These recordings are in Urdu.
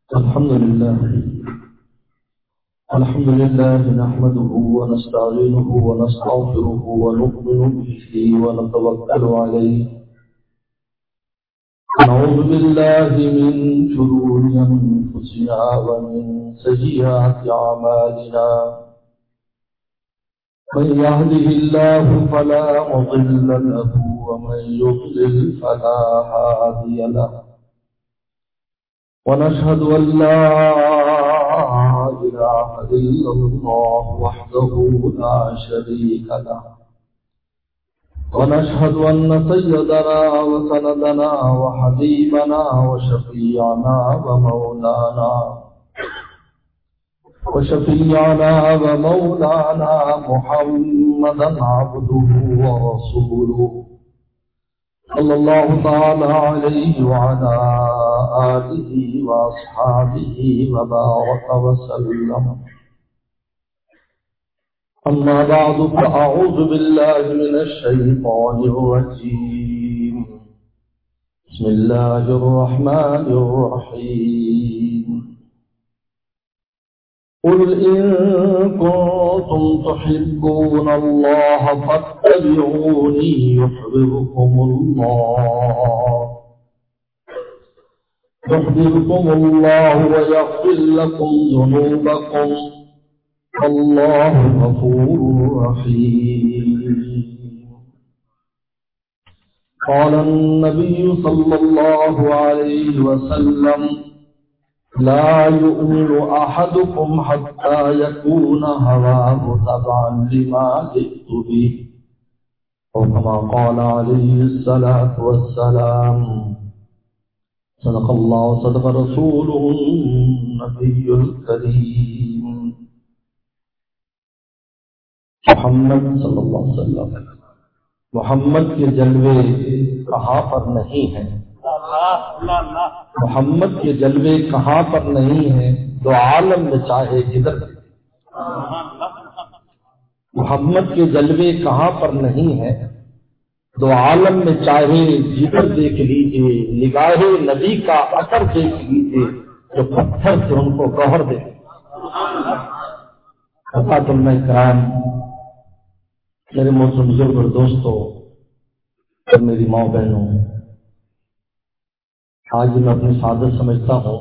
الحمد لله نحمده ونستعينه ونستغفره ونؤمن به ونتوكل عليه ونعوذ بالله من شرور أنفسنا ومن سيئات أعمالنا من يهده الله فلا مضل له ومن يضلل فلا هادي له ونشهد أن لا إله إلا الله وحده لا شريك له ونشهد أن سيدنا وسندنا وحبيبنا وشفيعنا ومولانا محمدا عبده ورسوله صلى الله تعالى عليه وعلى آله وأصحابه وبارك وسلم. أما بعد فأعوذ بالله من الشيطان الرجيم. بسم الله الرحمن الرحيم. قل إن كنتم تحبون الله فاتبعوني يحببكم الله ويغفر لكم ذنوبكم والله غفور رحيم. قال النبي صلى الله عليه وسلم لا يؤمن أحدكم حتى يكون هواه تبعا لما جئت به أو كما قال عليه الصلاة والسلام. صدق الله وصدق رسوله النبي الكريم. محمد صلی اللہ علیہ وسلم محمد کے جلوے کہاں پر نہیں ہیں، محمد کے جلوے کہاں پر نہیں ہیں، دو عالم میں چاہے جدھر. محمد کے جلوے کہاں پر نہیں ہیں، دو عالم میں چاہے جدھر دیکھ لیجئے، نگاہ نبی کا اثر دیکھ لیجئے جو پتھر سے ان کو گوہر دے. حضرات کرام، میرے محترم بزرگ اور دوستوں اور میری ماں بہنوں، آج میں اپنی سعادت سمجھتا ہوں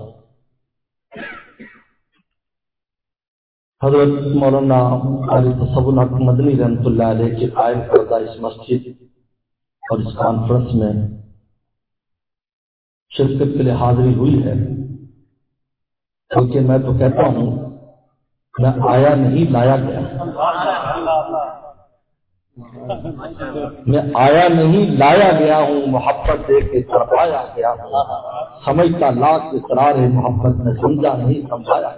حضرت مولانا قاری تصوف الحق مدنی رحمۃ اللہ علیہ کے قائم کردہ اس مسجد اور اس کانفرنس میں شرکت کے لیے حاضری ہوئی ہے، کیونکہ میں تو کہتا ہوں میں آیا نہیں لایا گیا، میں آیا نہیں لایا گیا ہوں، محبت دے کے تڑپایا گیا ہوں، سمجھتا لاکھ اقرار محبت میں سمجھا نہیں سمجھایا.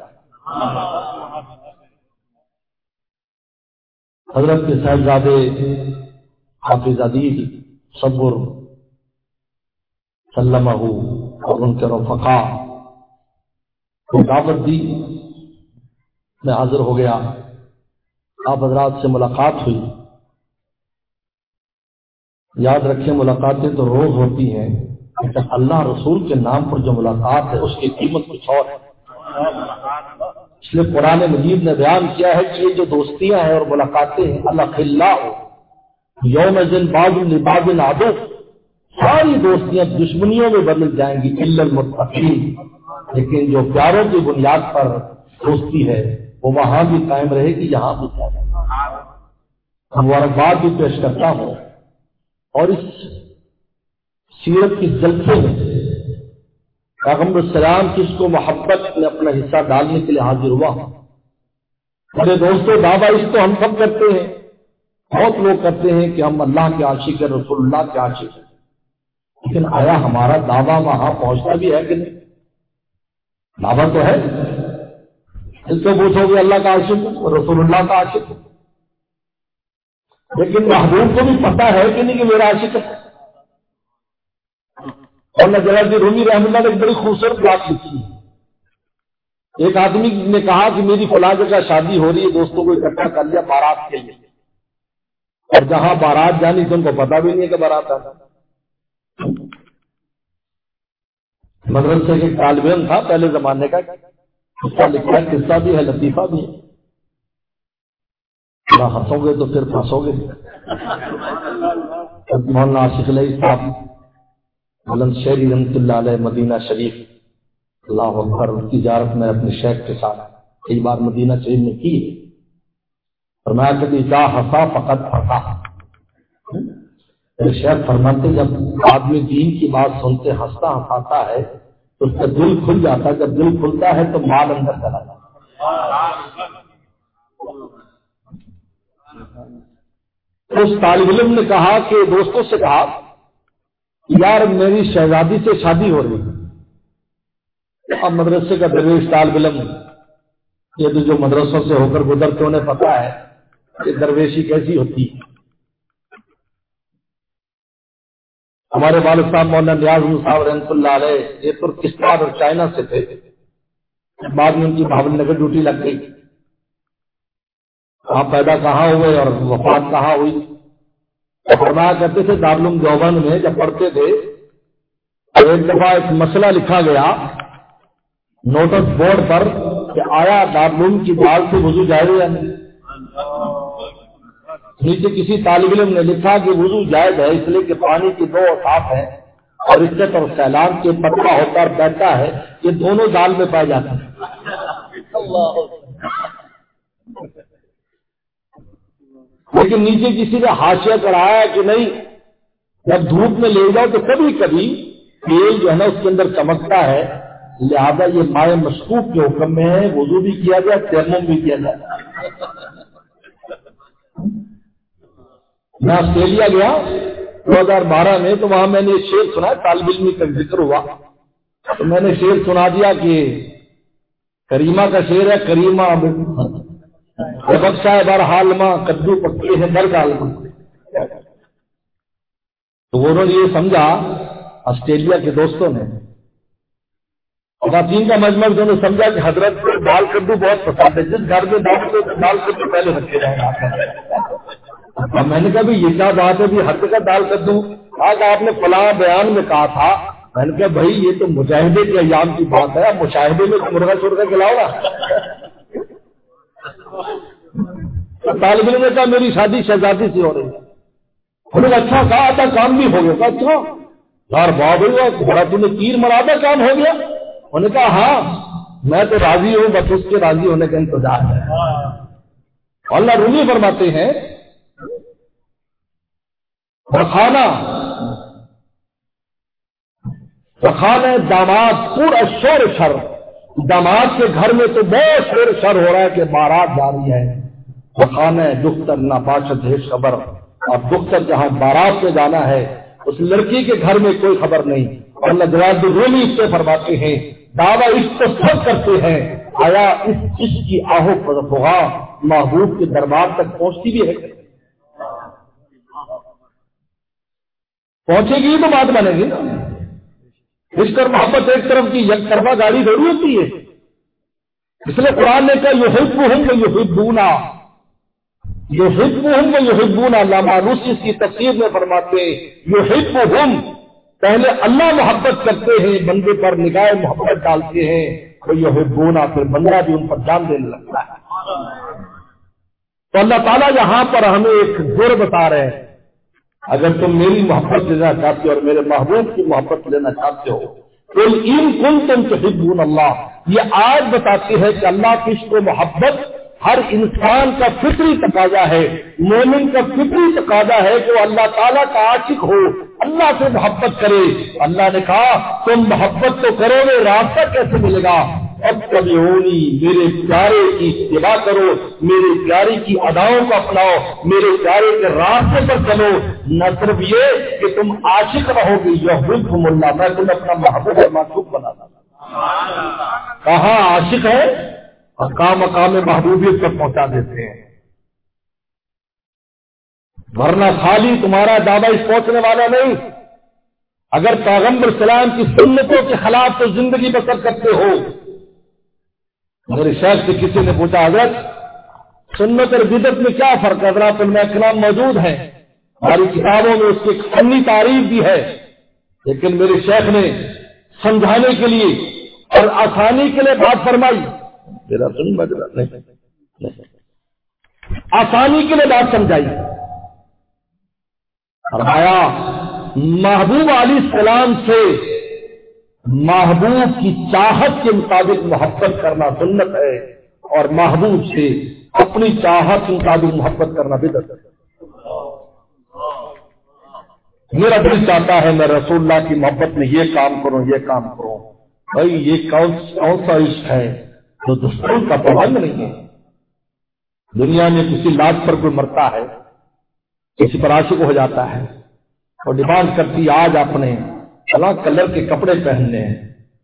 حضرت کے صاحبزادے حافظ عدیل صبر سلمہ اور ان کے رفقا کو دعوت دی، میں حاضر ہو گیا. آپ حضرات سے ملاقات ہوئی. یاد رکھیں ملاقاتیں تو روز ہوتی ہیں، لیکن اللہ رسول کے نام پر جو ملاقات ہے اس کی قیمت کچھ اور ہے. اس لیے قرآن مجید نے بیان کیا ہے کہ یہ جو دوستیاں ہیں اور ملاقاتیں ہیں اللہ خلا یوم ذن بعض لبعض عدو، ساری دوستیاں دشمنیوں میں بدل جائیں گی الا المتقین، لیکن جو پیاروں کی بنیاد پر دوستی ہے وہ وہاں بھی قائم رہے گی یہاں بھی قائم رہے گی. مبارکباد بھی پیش کرتا ہوں. اور اس سیرت کی جلسے میں پیغمبر السلام کی اس کو محبت میں اپنا حصہ ڈالنے کے لیے حاضر ہوا. میرے دوستوں، دعویٰ اس کو ہم سب کرتے ہیں، بہت لوگ کرتے ہیں کہ ہم اللہ کے عاشق ہیں، رسول اللہ کے عاشق ہیں، لیکن آیا ہمارا دعویٰ وہاں پہنچتا بھی ہے کہ نہیں؟ دعویٰ تو ہے، اس کو پوچھو گے اللہ کا عاشق ہوں، رسول اللہ کا عاشق ہوں، لیکن محبوب کو بھی پتا ہے کہ نہیں کہ میرا عاشق ہے. اور جلال رومی رحمۃ اللہ نے ایک بڑی خوبصورت بات لکھی ہے. ایک آدمی نے کہا کہ میری فلاں جگہ شادی ہو رہی ہے، دوستوں کو اکٹھا کر لیا بارات کے لیے، اور جہاں بارات جانی تھی ان کو پتا بھی نہیں ہے کہ بارات آنا. مدرسے کے طالب علم تھا پہلے زمانے کا، قصہ لکھا ہے، قصہ بھی ہے، لطیفہ بھی ہے، نہ ہنسو گے تو پھر پھنسو گے۔ مولانا عاشق علیہ صاحب بلند شہری رحمۃ اللہ علیہ مدینہ شریف، اللہ اکبر، ان کی زیارت میں اپنے شیخ کے ساتھ کئی بار مدینہ شریف میں کی، فرمایا کبھی جا ہنسا فقط ہنسا۔ میرے شیخ فرماتے جب آدمی دین کی بات سنتے ہنستا ہنساتا ہے تو اس کا دل کھل جاتا ہے، جب دل کھلتا ہے تو مال اندر چلا جاتا ہے۔ اس طالب علم نے کہا کہ دوستوں سے کہا یار میری شہزادی سے شادی ہو رہی ہے۔ اب مدرسے کا درویش طالب علم، یہ تو جو مدرسوں سے ہو کر گزرتے انہیں پتا ہے کہ درویشی کیسی ہوتی ہے۔ ہمارے والد صاحب مولانا نیاز صاحب رحمۃ اللہ علیہ یہ ترکستان اور چائنا سے تھے، بعد میں ان کی بھاول نگر ڈیوٹی لگ گئی، کہاں پیدا کہاں ہوئے اور وفات کہاں ہوئی۔ فرمایا کرتے تھے دارالعلوم دیوبند میں جب پڑھتے تھے ایک دفعہ ایک مسئلہ لکھا گیا نوٹس بورڈ پر کہ آیا دارالعلوم کی دال سے وضو جائز یا نہیں۔ نیچے کسی طالب علم نے لکھا کہ وضو جائز ہے اس لیے کہ پانی کی دو اوصاف ہیں اور عزت اور سیلاب کے پتلا ہوتا اور بیٹھتا ہے، یہ دونوں دال میں پائے جاتے ہیں۔ لیکن نیچے کسی نے حاشیہ کرایا کہ نہیں، جب دھوپ میں لے جاؤ تو کبھی کبھی تیل جو ہے نا اس کے اندر چمکتا ہے، لہذا یہ مائع مشکوک کے حکم میں ہے، وضو بھی کیا جائے تیمم بھی کیا جائے۔ میں آسٹریلیا گیا 2012 میں، تو وہاں میں نے یہ شعر سنا، طالب علمی کا ذکر ہوا تو میں نے شعر سنا دیا کہ کریمہ کا شعر ہے، کریمہ بخشا ہے بہرحال ماں کدو پکے ہیں در ڈالما۔ تو انہوں نے یہ سمجھا آسٹریلیا کے دوستوں نے، خواتین کا مجمع انہوں نے سمجھا کہ حضرت کو دال کدو بہت پسند ہے، جس گھر میں دال کدو پہلے رکھے جائیں گا۔ میں نے کہا بھی یہ کیا بات ہے بھی ہر جگہ دال کدو، آج آپ نے فلاں بیان میں کہا تھا۔ میں نے کہا بھائی یہ تو مجاہدے کے ایام کی بات ہے، مشاہدے میں تو مرغا چھوڑ کر کھلاؤ گا۔ طالب علم نے کہا میری شادی شہزادی سے ہو رہی ہے۔ انہوں نے اچھا کہا آدھا کام بھی ہو گیا۔ کہا اچھا یار باب ہوا بڑا تم نے تیر مرا تھا کام ہو گیا؟ انہوں نے کہا ہاں میں تو راضی ہوں، بس اس کے راضی ہونے کا انتظار ہے۔ اللہ رومی فرماتے ہیں رکھانا داماد پورا شور شر، داماد کے گھر میں تو بہت شور شر ہو رہا ہے کہ بارات جاری ہے۔ رکھانا دختر نہ باشد ہے خبر، اور دختر جہاں بارات میں جانا ہے اس لڑکی کے گھر میں کوئی خبر نہیں۔ اور اللہ جلال رومی اس سے فرماتے ہیں دعویٰ اس کو سب کرتے ہیں، آیا اس عشق کی آہو بغا محبوب کے دربار تک پہنچتی بھی ہے؟ پہنچے گی تو بات بنے گی نا۔ عشق اور محبت ایک طرف کی یک طرفہ گاڑی تھوڑی ہوتی ہے، اس لیے قرآن نے کہا یحبہم و یحبونا، یحبہم و یحبونا۔ علامہ روسی اس کی تفسیر میں فرماتے ہیں یحبہم پہلے اللہ محبت کرتے ہیں، بندے پر نگاہ محبت ڈالتے ہیں، تو یحبونا پھر بندہ بھی ان پر جان دینے لگتا ہے۔ تو اللہ تعالیٰ یہاں پر ہمیں ایک زور بتا رہے ہیں، اگر تم میری محبت لینا چاہتے ہو اور میرے محبوب کی محبت لینا چاہتے ہو قل ان کنتم تحبون اللہ، یہ آج بتاتے ہیں کہ اللہ کی عشق و محبت ہر انسان کا فطری تقاضا ہے، مومن کا فطری تقاضا ہے کہ وہ اللہ تعالیٰ کا عاشق ہو، اللہ سے محبت کرے۔ اللہ نے کہا تم محبت تو کرو گے، راستہ کیسے ملے گا؟ اتبعونی، میرے پیارے کی اتباع کرو، میرے پیارے کی اداؤں کو اپناؤ، میرے پیارے کے راستے پر چلو۔ نہ صرف یہ کہ تم عاشق رہو گے، یحببکم اللہ، میں تمہیں اپنا محبوب اور معشوق بنا دوں۔ کہاں عاشق ہے اور مقام محبوبیت تک پہنچا دیتے ہیں، ورنہ خالی تمہارا دعویٰ اس پہنچنے والا نہیں۔ اگر پیغمبر سلام کی سنتوں کے خلاف تو زندگی بسر کرتے ہو۔ میرے شیخ سے کسی نے پوچھا حضرت سنت اور بدعت میں کیا فرق ہے؟ حضرات علماء کرام موجود ہیں، ہماری کتابوں میں اس کی فنی تعریف بھی ہے، لیکن میرے شیخ نے سمجھانے کے لیے اور آسانی کے لیے بات فرمائی. میرا سن بجرا نہیں، آسانی کے لیے بات سمجھائی. فرمایا محبوب علیہ السلام سے محبوب کی چاہت کے مطابق محبت کرنا سنت ہے، اور محبوب سے اپنی چاہت کے مطابق محبت کرنا بدعت ہے. میرا دل چاہتا ہے میں رسول اللہ کی محبت میں یہ کام کروں، یہ کام کروں. بھائی یہ کون سا عشق ہے جو دستور کا پابند نہیں ہے؟ دنیا میں کسی لاج پر کوئی مرتا ہے، کسی پر عاشق ہو جاتا ہے اور ڈیمانڈ کرتی آج آپ نے فلاں کلر کے کپڑے پہننے ہیں،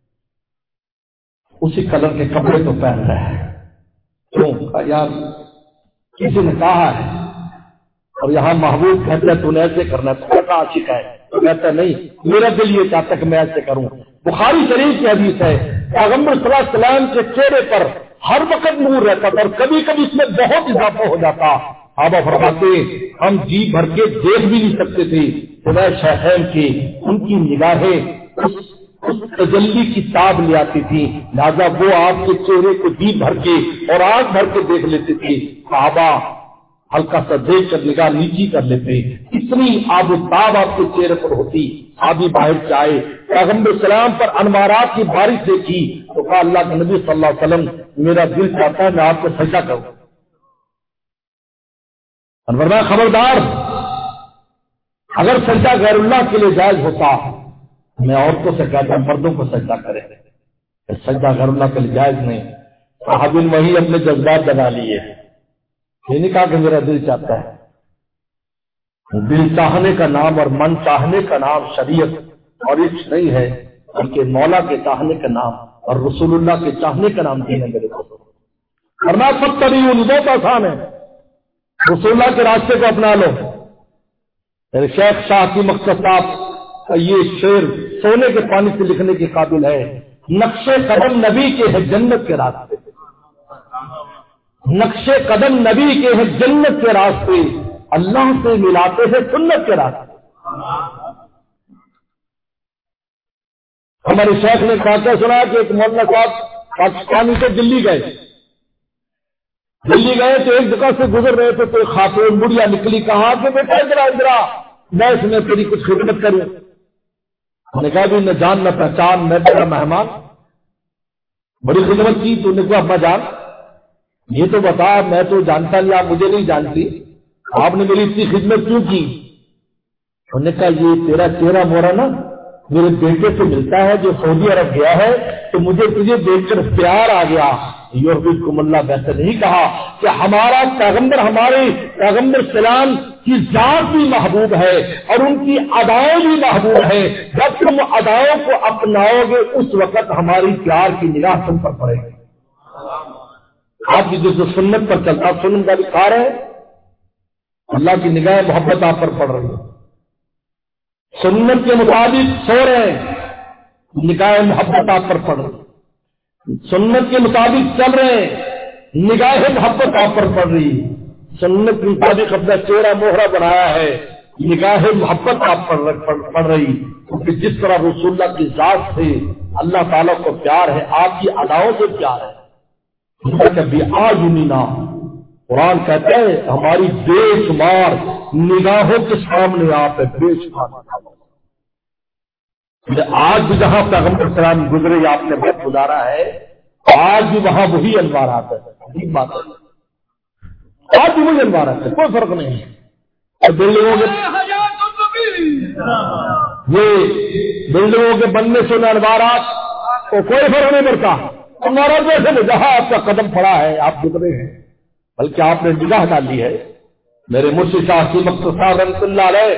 اسی کلر کے کپڑے تو پہن رہے ہیں. کیوں؟ یار کسی نے کہا ہے، اور یہاں محبوب کہتے ہیں تو نے ایسے کرنا ہے، تو کہتا عاشق ہے، تو کہتا نہیں میرا دل یہ چاہتا ہے کہ میں ایسے کروں. بخاری شریف کی حدیث ہے پیغمبر صلی اللہ علیہ وسلم کے چہرے پر ہر وقت نور رہتا تھا اور کبھی کبھی اس میں بہت اضافہ ہو جاتا. صحابہ فرماتے ہم جی بھر کے دیکھ بھی نہیں سکتے تھے. خدا شہر کی ان کی نگاہیں اس تجلی کی تاب لے آتی تھی، لہذا وہ آپ کے چہرے کو جی بھر کے اور آنکھ بھر کے دیکھ لیتے تھے. صحابہ ہلکا سا دیکھ کر نگاہ نیچی کر لیتے، اتنی آب و تاب آپ کے چہرے پر ہوتی. آدھی باہر سے آئے پیغمبر السلام پر انوارات کی بارش دیکھی تو کہا اللہ کے نبی صلی اللہ علیہ وسلم میرا دل چاہتا ہے میں آپ کو سجدہ کروں. فرمایا خبردار، اگر سجدہ غیر اللہ کے لیے جائز ہوتا میں عورتوں سے کہتا مردوں کو سجدہ کرے، سجدہ غیر اللہ کے لیے جائز نہیں. صحابی وہی اپنے جذبات لگا لیے، یہ نہیں کہا کہ میرا دل چاہتا ہے. دل چاہنے کا نام اور من چاہنے کا نام شریعت اور عشق نہیں ہے، بلکہ مولا کے چاہنے کا نام اور رسول اللہ کے چاہنے کا نام دین ہے. میرے کو فرمایا سب تبعونی، بہت آسان ہے، رسول اللہ کے راستے کو اپنا لو. میرے شیخ شاہ کی مقصد صاحب یہ شعر سونے کے پانی سے لکھنے کے قابل ہے. نقش قدم نبی کے ہے جنت کے راستے، نقش قدم نبی کے ہے جنت کے راستے، اللہ سے ملاتے ہیں سنت کے راستے. ہمارے شیخ نے کہا سنا کہ ایک مولانا صاحب پاکستان سے دلی گئے تو ایک جگہ سے گزر رہے تھے تو ایک خاتون بڑھیا نکلی، کہا کہ بیٹا ادھر میں اس میں تیری کچھ خدمت کروں. میں نے کہا بھی نہ جان نہ پہچان، میں تیرا مہمان، بڑی خدمت کی. تو نے کہا ابا جان یہ تو بتا، میں تو جانتا نہیں، آپ مجھے نہیں جانتی، آپ نے میری اتنی خدمت کیوں کی؟ انہوں نے کہا یہ تیرا چہرہ مورا نا میرے بیٹے سے ملتا ہے جو سعودی عرب گیا ہے، تو مجھے تجھے دیکھ کر پیار آ گیا. یحببکم اللہ بہتر نہیں کہا کہ ہمارا پیغمبر، ہمارے پیغمبر سلام کی ذات بھی محبوب ہے اور ان کی ادائیں بھی محبوب ہے. جب تم ادائوں کو اپناؤ گے اس وقت ہماری پیار کی نگاہ تم پر پڑے گی. آپ کی جو سنت پر چلتا سنت کا بھی کار ہے، اللہ کی نگاہ محبت آپ پر پڑ رہی ہے. سنت کے مطابق سو رہے ہیں، نگاہ محبت آپ پر پڑ رہی ہے. سنت کے مطابق چل رہے ہیں، نگاہ محبت آپ پر پڑ رہی ہے. سنت کے مطابق اپنا چہرہ موہرا بنایا ہے، نگاہ محبت آپ پر پڑ رہی. کیونکہ جس طرح رسول اللہ کی ذات سے اللہ تعالیٰ کو پیار ہے، آپ کی اداؤں سے پیار ہے. قرآن کہتا ہے ہماری بے شمار نگاہوں کے سامنے آپ ہے، بے شمار. آج بھی جہاں پیغمبر سلام گزرے آپ نے وقت گزارا ہے، آج بھی وہاں وہی انوارات ہے. عجیب بات ہے، آج بھی وہی انوارات ہے، کوئی فرق نہیں ہے. بلڈنگوں کے بننے سے انوارات کو کوئی فرق نہیں پڑتا. ہمارا جیسے جہاں آپ کا قدم پڑا ہے آپ گزرے ہیں، بلکہ آپ نے نگاہ ڈالی ہے. میرے مرشد شاہ کی مقصد صاحب رحمۃ اللہ علیہ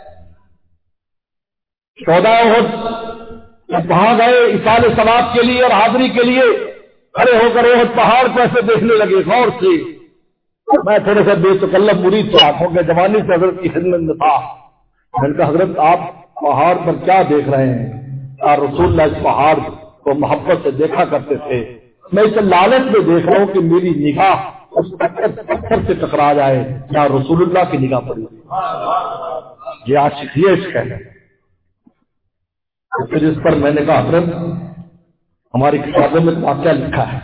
14 احد وہاں گئے اصال ثواب کے لیے اور حاضری کے لیے، کھڑے ہو کر احد پہاڑ کو ایسے دیکھنے لگے غور سے. میں تھوڑے سے بے تکلف مرید تھا، کیونکہ جوانی سے حضرت کی خدمت میں تھا. میں نے کہا حضرت آپ پہاڑ پر کیا دیکھ رہے ہیں؟ اور رسول اللہ اس پہاڑ کو محبت سے دیکھا کرتے تھے، میں اسے لالچ میں دیکھ رہا ہوں کہ میری نگاہ اس پتھر سے ٹکرا جائے یا رسول اللہ کی نگاہ پڑی. یہ عاشق ہے. پھر اس پر میں نے کہا حضرت ہماری کتابوں میں واقعہ لکھا ہے.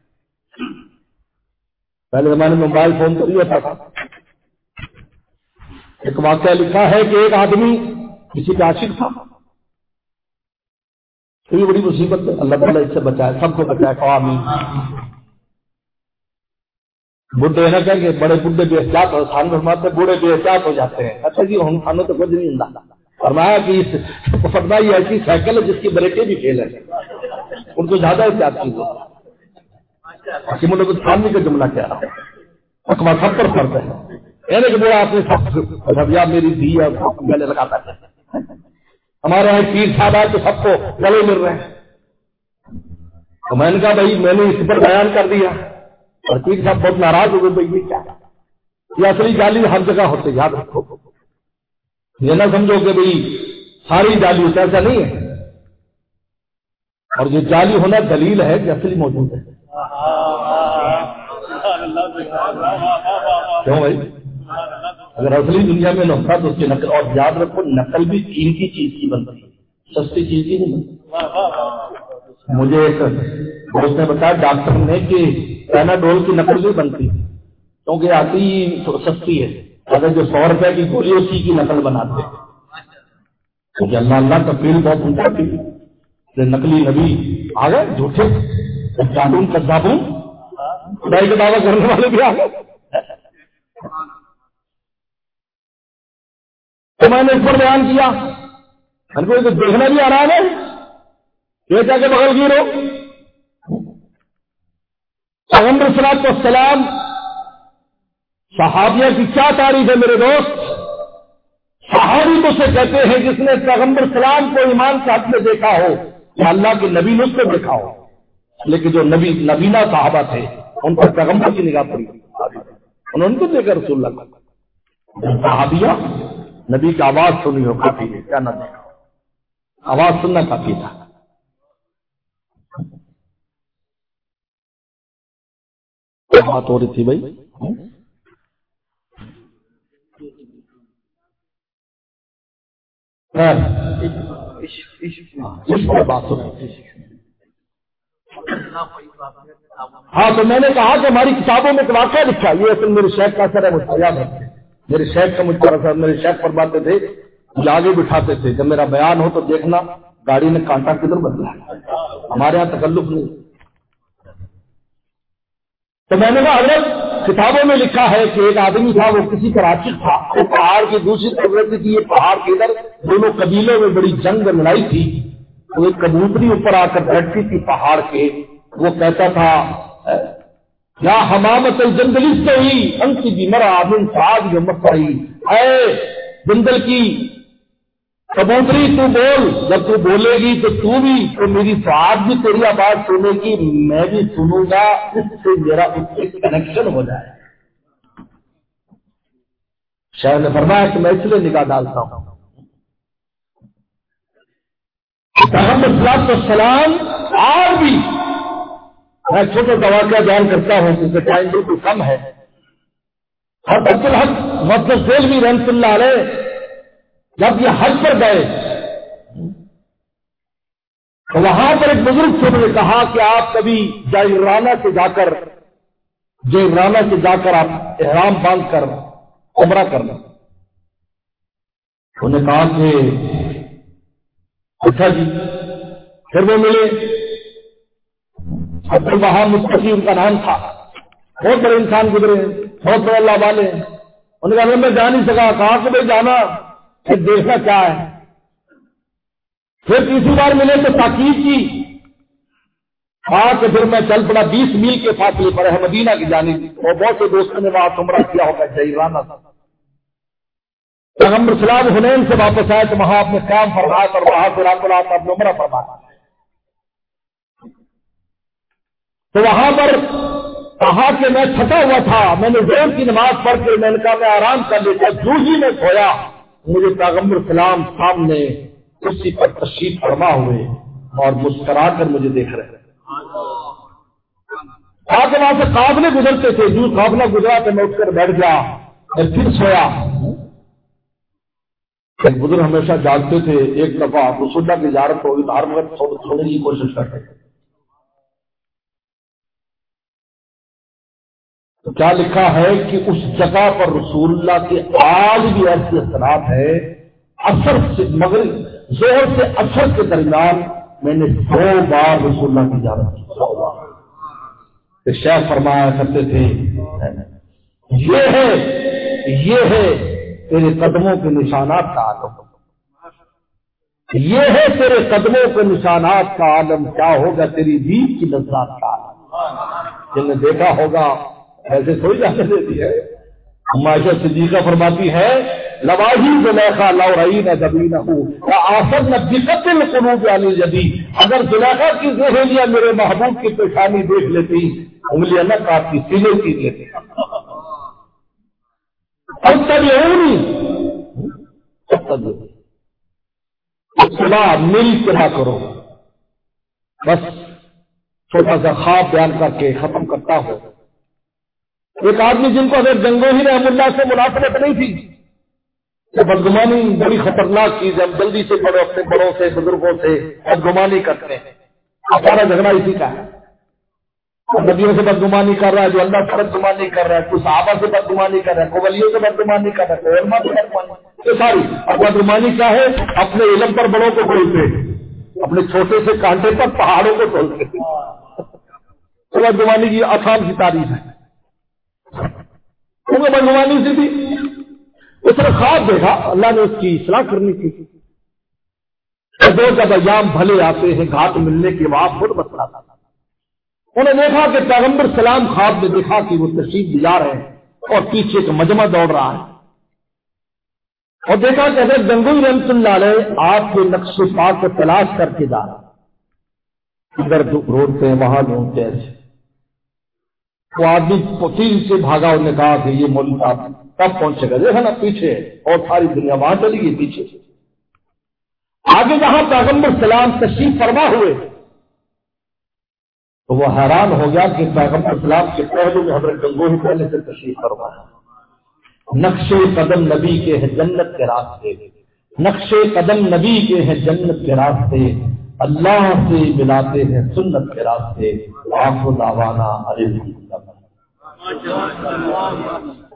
پہلے زمانے میں موبائل فون تو نہیں ہوتا تھا. ایک واقعہ لکھا ہے کہ ایک آدمی کسی کا عاشق تھا. تو یہ بڑی مصیبت ہے. اللہ تعالیٰ اس سے بچائے, سب کو بچائے. آمین. بڈھے نہ کہیں کہ بڑے بڈھے بے احتیاط ہو, خان فرماتے بوڑھے بے احتیاط ہو جاتے ہیں. اچھا جی ہم خانوں تو کچھ نہیں ہوں. فرمایا کہ فرمایا یہ ایسی سائیکل ہے جس کی بریکیں بھی فیل ہیں, ان کو زیادہ احتیاط کیجیے. حکیم الخانی کا جملہ کیا رہا اکبر سب پر فرض ہے. یعنی کہ بوڑھا اپنے سب میری دھی ہے گلے لگاتا ہے. ہمارے یہاں پیر صاحب آئے تو سب کو گلے مل رہے ہیں. تو میں نے کہا بھائی میں نے اس پر بیان کر دیا, اور پیر صاحب بہت ناراض ہو گئے. بھائی یہ کیا یہ اصلی جعلی ہر جگہ ہوتے, یاد رکھو. یہ نہ سمجھو کہ بھئی ساری جعلی ہوتا, ایسا نہیں ہے. اور یہ جعلی ہونا دلیل ہے کہ اصلی موجود ہے. کیوں بھائی؟ اگر اصلی دنیا میں نہ ہوتا تو اس کی نقل, اور یاد رکھو نقل بھی قیمتی چیز کی بنتی ہے, سستی چیز کی نہیں بنتی. مجھے ایک دوست نے بتایا ڈاکٹر نے کہ پیناڈول کی نقل بھی بنتی کیونکہ آتی سستی ہے. اگر جو 100 روپے کی گولی اسی کی نقل بناتے ہیں. کیونکہ اللہ کا فیل بہت اونچا تھی. نقلی نبی آ گئے, جھوٹے جادون کذابون خدائی کا دعویٰ کرنے والے بھی آ گئے. تو میں نے اس پر بیان کیا, ہم کو دیکھنا بھی آرام ہے. یہ کیا کہ بغل گیرو پیغمبر صلی اللہ علیہ وسلم صحابیہ کی کیا تعریف ہے میرے دوست. صحابی تو سے کہتے ہیں جس نے پیغمبر سلام کو ایمان کے حق میں دیکھا ہو یا اللہ کے نبی نے اس کو دیکھا ہو. لیکن جو نبینا صحابہ تھے ان پر پیغمبر کی نگاہ پڑی, انہوں نے تو دیکھا رسول اللہ کا. صحابیہ نبی کی آواز سنی ہو کافی ہے, کیا نہ دیکھا ہو, آواز سننا کافی تھا. بات ہو رہی تھی بھائی, ہاں تو میں نے کہا کہ ہماری کتابوں میں واقعہ لکھا. یہ اصل میرے شیخ کا اثر ہے, مجھے یاد ہے. میرے شیخ کا مجھ پر اثر, میرے شیخ فرماتے تھے مجھے آگے بٹھاتے تھے جب میرا بیان ہو تو دیکھنا گاڑی نے کانٹا کدھر بدلا ہے, ہمارے یہاں تکلف نہیں. تو میں نے کہا حضرت کتابوں میں لکھا ہے کہ ایک آدمی تھا وہ کسی پر عاشق تھا. وہ پہاڑ کی دوسری طرف رہتی تھی, یہ پہاڑ کے ادھر دونوں قبیلوں میں بڑی جنگ لڑائی تھی. وہ ایک کبوتری اوپر آ کر بیٹھتی تھی پہاڑ کے. وہ کہتا تھا یا حمامت الجندل استوی انت بمرا من سعاد یمسعی, اے جندل کی کبوتری تو بول, جب تو بولے گی تو بھی تو میری سعاد بھی تیری آواز سنے گی, میں بھی سنوں گا, اس سے میرا اس سے کنیکشن ہو جائے. شاید نے فرمایا کہ میں اس لیے نگاہ ڈالتا ہوں. محمد السلام آج بھی میں چھوٹا سا واقعہ بیان کرتا ہوں کیونکہ ٹائم بالکل کم ہے. حضرت عبدالحق مطلب دہلوی رحمۃ اللہ علیہ جب یہ حج پر گئے تو وہاں پر ایک بزرگ سے انہوں نے کہا کہ آپ کبھی جیرانہ سے جا کر آپ احرام باندھ کر عمرہ کرنا. انہوں نے کہا کہ اچھا جی. پھر وہ ملے, عبد الوہاب مصطفی ان کا نام تھا, بہت بڑے انسان گزرے ہیں, بہت بڑے اللہ والے ہیں. انہوں نے کہا میں جا نہیں سکا. کہا کہ بھائی جانا, پھر دیکھنا کیا ہے. پھر تیسری بار ملے تو تاکید کی, کہا کہ پھر میں چل پڑا. 20 میل کے فاصلے پر ہے مدینہ کی جانب, اور بہت سے دوستوں نے وہاں عمرہ کیا ہوگا جیرانہ تھا. پیغمبر سلام حنین سے واپس آئے تو وہاں اپنے قیام فرمایا اور وہاں سے رات اپنے عمرہ فرمایا. تو وہاں پر کہا کہ میں تھکا ہوا تھا, میں نے زور کی نماز پڑھ کے میں نے کہا میں آرام کر لیتا. جو ہی میں سویا مجھے پیغمبر سلام سامنے کرسی پر تشریف فرما ہوئے اور مسکرا کر مجھے دیکھ رہے ہیں. کہ وہاں سے قافلے گزرتے تھے, جو قافلہ گزرا تو میں اٹھ کر بیٹھ گیا, میں پھر سویا. ایک بزرگ ہمیشہ جانتے تھے، ایک دفعہ رسول اللہ کی زیارت ہوگی تو ہر وقت سونے کی کوشش کرتے تھے. تو کیا لکھا ہے کہ اس جگہ پر رسول اللہ کے آج بھی ایسی اثرات ہے. اثر سے مغرب ظہر سے اثر کے درمیان میں نے 2 بار رسول اللہ کی زیارت کی. شیخ فرمایا کرتے تھے یہ ہے تیرے قدموں کے نشانات کا عالم، یہ ہے تیرے قدموں کے نشانات کا عالم، کیا ہوگا تیری دید کی لذات کا عالم. جن نے دیکھا ہوگا ایسے تھوڑی جانے دیتی ہے. عائشہ صدیقہ فرماتی ہے لواہی زلیخا لو رأینا جبینہ لآثرنا بقتل القلوب علی الجبین، اگر زلیخا کی سہیلیاں میرے محبوب کی پیشانی دیکھ لیتی انگلیاں نہ کاٹتی، سینے کی لیتی. میری اتباع کرو. بس چھوٹا سا خواب بیان کر کے ختم کرتا ہوں. ایک آدمی جن کو حضرت گنگوہی رحمہ اللہ سے مناسبت نہیں تھی، کہ بدگمانی بڑی خطرناک چیز ہے، ہم جلدی سے بڑوں اپنے بڑوں سے بزرگوں سے بدگمانی کرتے ہیں. ہمارا جھگڑا اسی کا ہے. نبیوں سے بدگمانی کر رہا ہے، جو اللہ سے بدگمانی کر رہا ہے، کوئی صحابہ سے بدگمانی کر رہا ہے، کوئی ولیوں سے بدگمانی کر رہا ہے، کوئی علماء سے بدگمانی، یہ ساری. اور بدگمانی کیا ہے؟ اپنے علم پر بڑوں کو تولتے، اپنے چھوٹے سے کانٹے پر پہاڑوں کو تولتے. تو بدگمانی کی آسان سی تعریف ہے. کیونکہ بدگمانی سے بھی اس نے خواب دیکھا، اللہ نے اس کی اصلاح کرنی تھی. دو جب ایام بھلے آتے ہیں گھاٹ ملنے کے بعد خود بتلاتا تھا. انہوں نے دیکھا کہ پیغمبر سلام خواب میں دیکھا کہ وہ تشریف لے رہے ہیں اور پیچھے ایک مجمع دوڑ رہا ہے، اور دیکھا کہ حضرت گنگوہی رحمۃ اللہ علیہ آپ کے نقش پاک کو تلاش کر کے جا رہا ہے. ادھر ڈھونڈتے ہیں وہاں ڈھونڈتے ہیں. وہ آدمی تیز سے بھاگا، انہوں نے کہا کہ یہ مولوی صاحب کب پہنچے گا؟ دیکھا نا پیچھے، اور ساری دنیا وہاں چلی گئی پیچھے. آگے جہاں پیغمبر سلام تشریف فرما ہوئے تو وہ حیران ہو گیا کہ پیغمبر سلام کے پہلے میں حضرت گنگوہی پہلے سے تشریف فرما ہے. نقش قدم نبی کے ہیں جنت کے راستے، نقش قدم نبی کے ہیں جنت کے راستے، اللہ سے ملاتے ہیں سنت کے راستے. آخر دعوانا الحمدللہ.